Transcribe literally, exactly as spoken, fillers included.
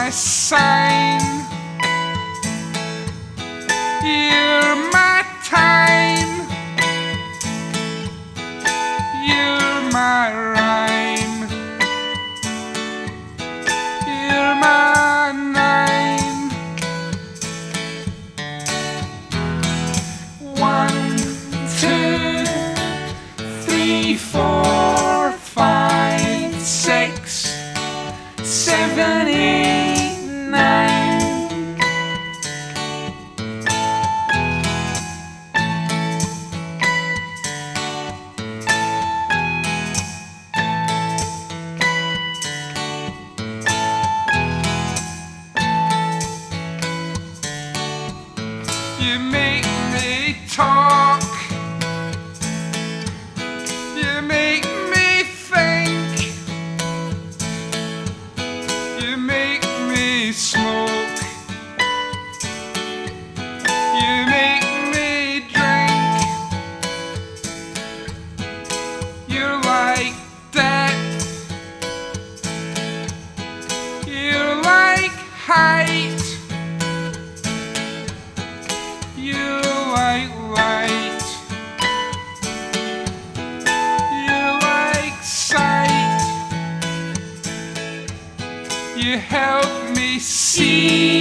my sign. You're my time. You're my rhyme. You're my nine. One, two, three, four, five, six, seven, eight, nine. You make me talk. You make me think. You make me smoke. You make me drink. You're like death. You're like height. You like light. You like sight. You help me see.